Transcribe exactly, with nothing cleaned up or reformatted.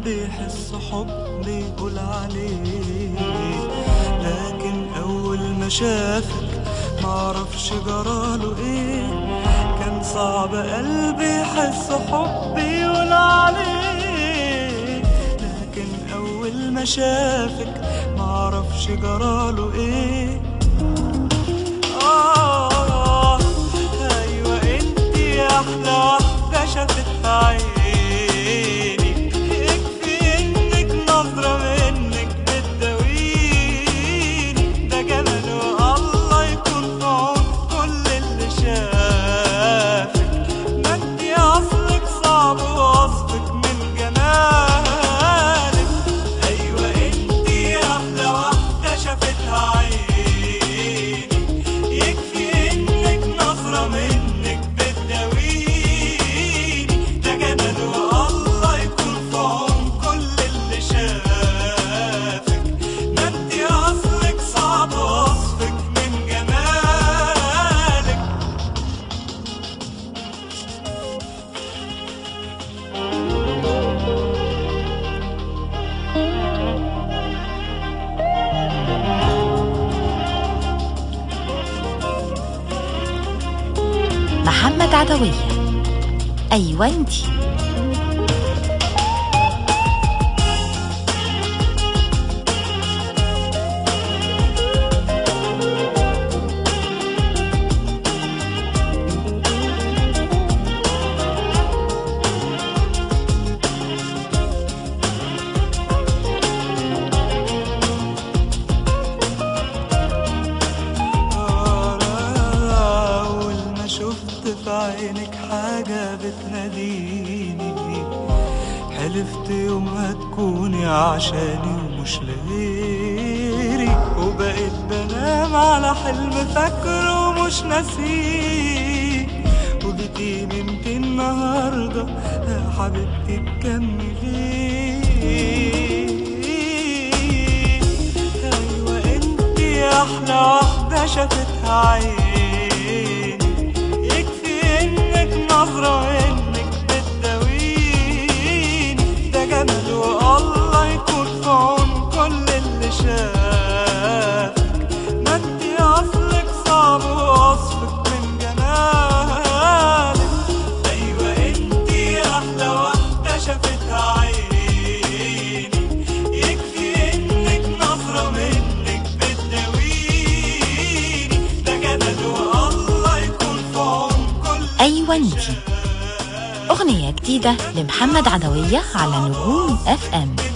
قلبي يحس حب يقول عليه، لكن أول ما شافك معرفش جراله ايه. كان صعب قلبي يحس حب يقول عليه، لكن أول ما شافك معرفش جراله ايه. آه أيوة انتي أحلى واحدة شافت في عيني، يكفي انك نظرة منك بتداويني. ده جمال والله يكون في عون كل اللي شافك، ما انتي أصلك صعب وصفك من جمالك. أيوة انتي أحلى واحدة شافتها عيني، يكفي انك نظرة منك بتداويني. ده جمال والله يكون في عون كل اللي شافك، ما انتي اصلك صعب وصفك من جمالك. محمد عدوية، أيوة انتي. أول ما شفت في عينك حاجة بتناديني، حلفت يومها تكوني عشاني ومش لغيري، وبقيت بنام على حلم فاكره ومش ناسيه. وجيتي نمتي النهارده يا حبيبتي تكملي. أيوة انتي أحلى واحدة شافتها عيني، يكفي انك نظرة انك بتداويني. ده جمال والله يكون في عون كل اللي شافك، ما انتي اصلك صعب وصفك من جمالك. ايوه انتي احلى واحدة شافتها عيني، يكفي انك نظرة منك بتداويني. ده جمال والله يكون في عون كل أيوة انتي، أغنية جديدة لمحمد عدوية على نجوم اف ام.